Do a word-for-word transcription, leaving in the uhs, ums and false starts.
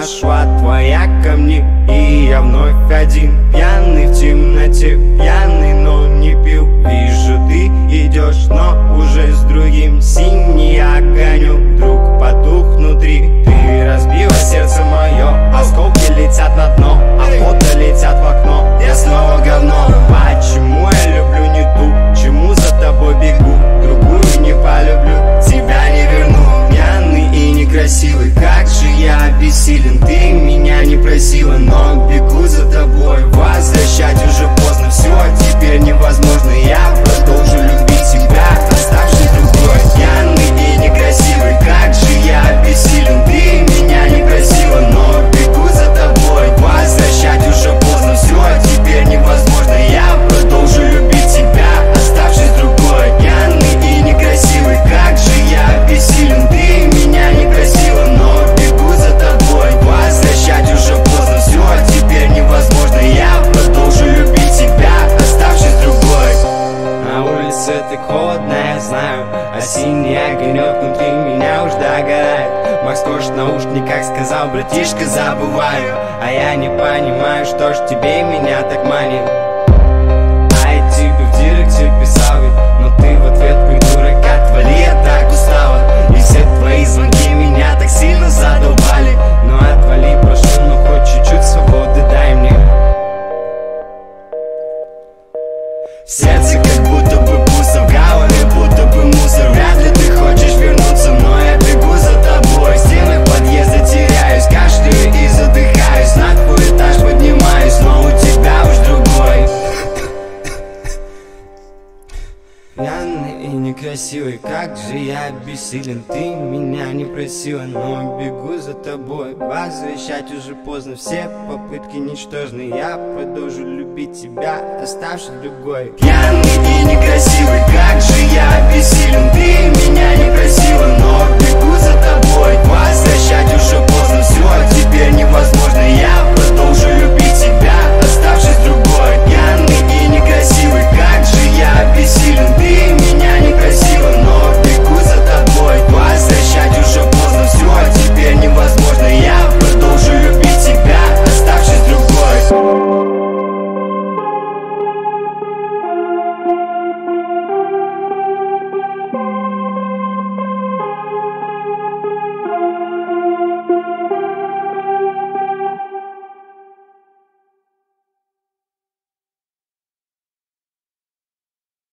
подошла твоя ко мне, и я вновь один, пьяный в темноте, пьяный, но не пил. Вижу, ты идешь, но уже с другим. Синий огонек вдруг потух внутри. Ты разбила сердце мое, осколки летят на дно, а фото летят в окно. Я снова говно. Почему я люблю не ту, чему за тобой бегу? Другую не полюблю, тебя не верну. Пьяный и некрасивый, как же я обессилен. Ты меня не просила, но бегу за тобой. Возвращать уже поздно, все теперь невозможно. Я продолжу любить тебя, оставшись другой. Пьяный и некрасивый, как же я обессилен. Ты меня не просила, но бегу за тобой. Возвращать уже поздно, все теперь невозможно. Я продолжу любить тебя, оставшись другой. Пьяный и некрасивый, как же я обессилен. Ты меня не просила, но бегу за тобой. Возвращать уже поздно, все теперь невозможно. Я продолжу любить тебя, оставшись другой. На улице так холодно, я знаю, а синий огонек внутри меня уж догорает. Макс Корж в наушниках сказал: братишка, забываю. А я не понимаю, что ж тебе меня так манит. А я тебе в директе писал ведь, но ты в ответ придурок, отвали, я так устала. И все твои звонки меня так сильно задолбали. Ну отвали, прошу, ну хоть чуть-чуть свободы дай мне. Сердце как будто бы пусто, в голове будто бы мусор. Вряд ли ты хочешь вернуться, но я бегу за тобой. В стенах подъезда теряюсь, кашляю и задыхаюсь. На твой этаж поднимаюсь, но у тебя уж другой. Пьяный и некрасивый, как же я обессилен. Ты меня не просила, но бегу за тобой. Возвращать уже поздно, все попытки ничтожны. Я продолжу любить тебя, оставшись другой. Пьяный и некрасивый, как же я обессилен. Ты меня не просила, но бегу за тобой. Возвращать уже поздно, все теперь невозможно. Я